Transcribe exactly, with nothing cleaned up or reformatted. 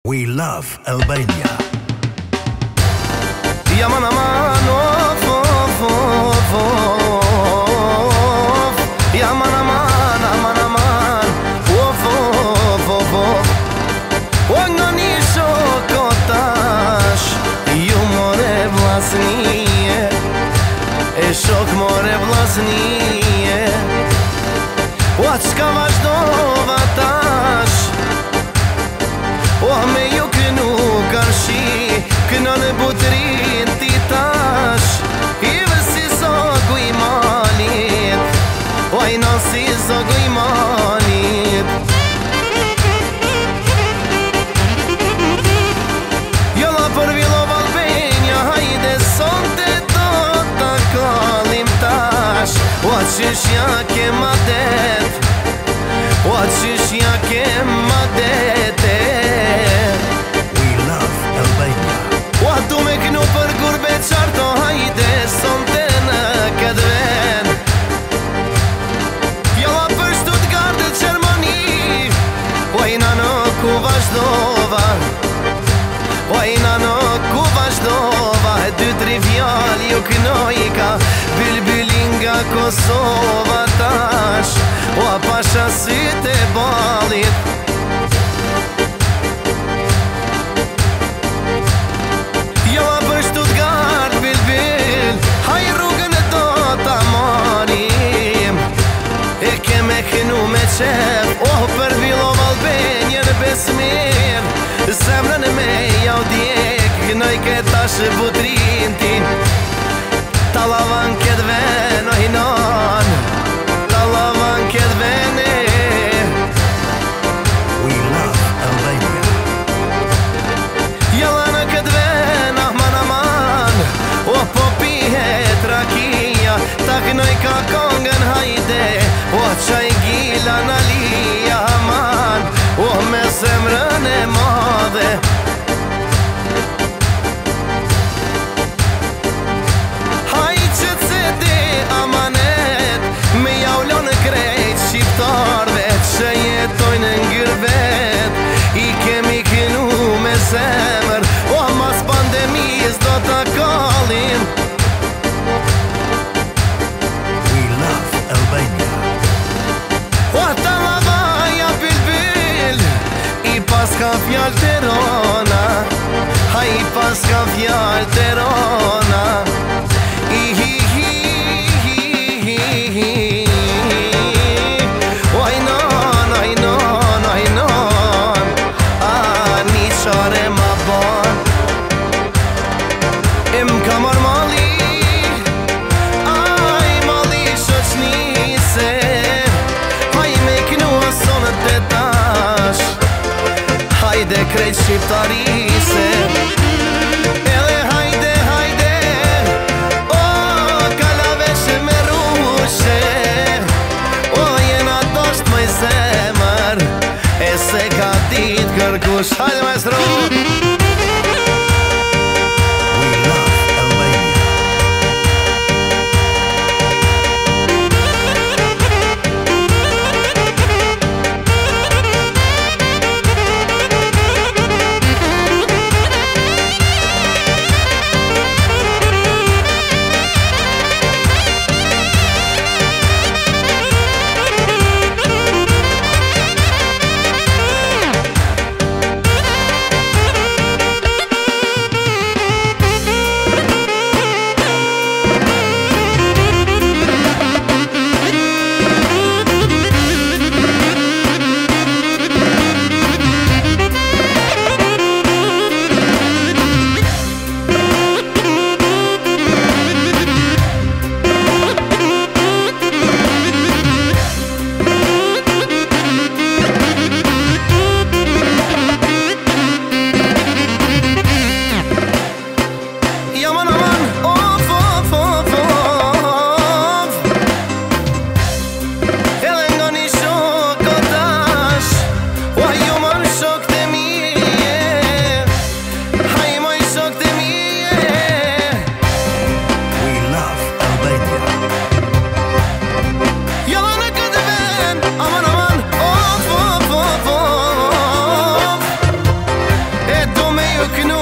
We love Albania. Yaman aman of of of of Yaman aman aman aman of of of of O nga një shokotash Ju more vlasnije E shok more vlasnije O atë shka vazhdova tash O me ju kënu karshi Këna në butrin ti tash I vësi zogu i malit O ajna si zogu i malit Jolla për vilo Albania Hajde sonte do ta kallim tash O atë qëshja ke ma det O atë qëshja ke ma dete O atu me knu për gurbe qarto hajde sonte në këtë ven Jolla për Stuttgart e Gjermani O ajna në ku vazhdova O ajna në ku vazhdova E dy tri fjall ju knojka Bilbylin nga Kosova tash O a pasha syte balit Jolla për Stuttgart, bil-bil Haj rrugën e do ta marim E kem e kënu me qef Oh, për Villov Albania në Besmir Zemrën e me jau djek Kënoj këtash butrin tin Talavan këtë ven, oj non Talavan këtë vene We love Albania. Jolla në këtë ven O po pihet rakia Ta kënoj ka kongën hajde O qaj gila në lija man O me zemrën e madhe Haj që cete amanet Me jaulo në krejt shqiptarve Që jetojnë në ngërvet I kemi kënu me zemër O mas pandemis do ta kallim We love Albania. O ata lavaja bil-bil I pas ka fjall të rona Ha i pas ka fjall të rona I hi hi hi hi hi O ajnon, ajnon, ajnon A një qare ma bon Im ka marr mali Aj mali shoqnise Haj me kënu sonët e tash Hajde krejt shqiptarise Edhe hajde, hajde O, kalaveshe me rushe O, jena dosht moj zemër E se ka dit kërkush Hajde maestro ju kënu